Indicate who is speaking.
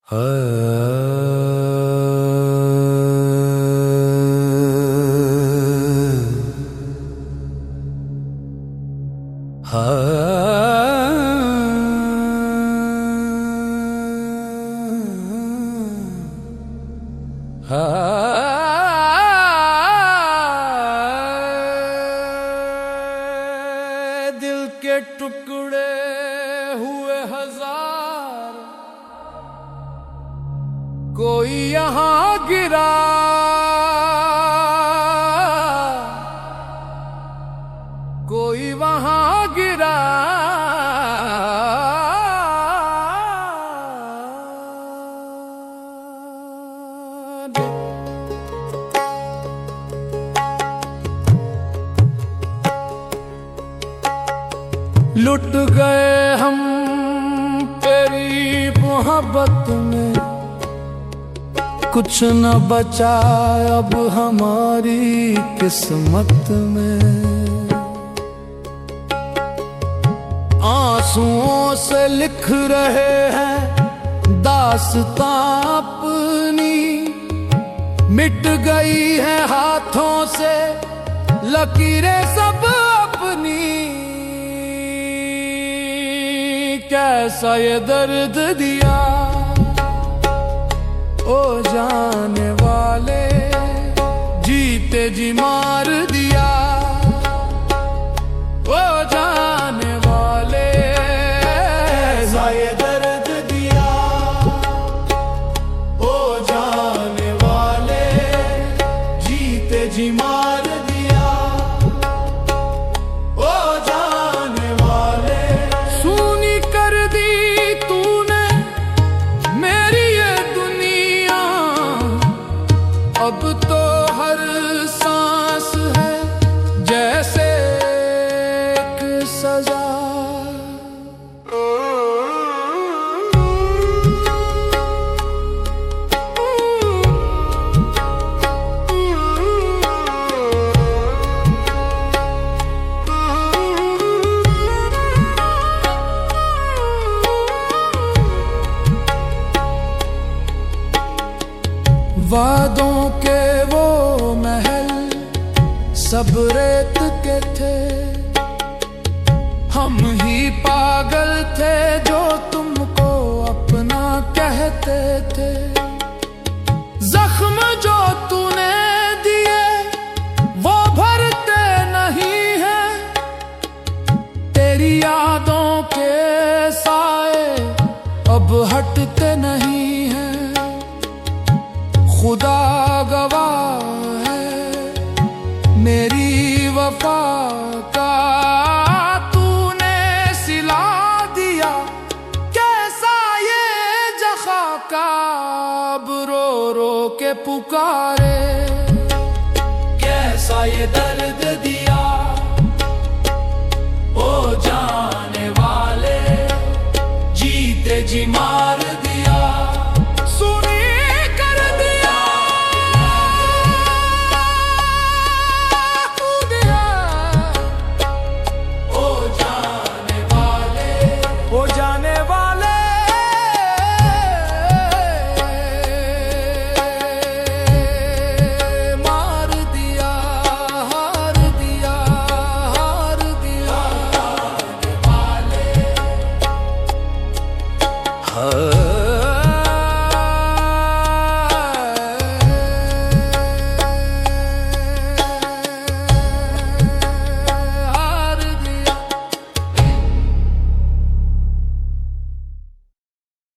Speaker 1: दिल के टुकड़े हुए हजार, कोई यहाँ गिरा, कोई वहाँ गिरा। लुट गए हम तेरी मोहब्बत में, कुछ न बचा अब हमारी किस्मत में। आंसुओं से लिख रहे हैं दास्तां अपनी, मिट गई है हाथों से लकीरें सब अपनी। कैसा ये दर्द दिया ओ जाने वाले, जीते जी मार दिया ओ जाने वाले। कैसा ये दर्द दिया ओ जाने वाले, जीते जी मार दिया ओ जाने वाले। सूनी कर दी तूने मेरी ये दुनिया, अब तो हर सांस है जैसे एक सजा। वादों के वो महल सब रेत के थे, हम ही पागल थे जो तुमको अपना कहते थे। जख्म जो तूने दिए वो भरते नहीं हैं, तेरी यादों के साए अब हटते नहीं हैं। खुदा गवाह है मेरी वफा का, तूने सिला दिया कैसा ये जखा का। अब रो रो के पुकारे कैसा ये दर्द दिया।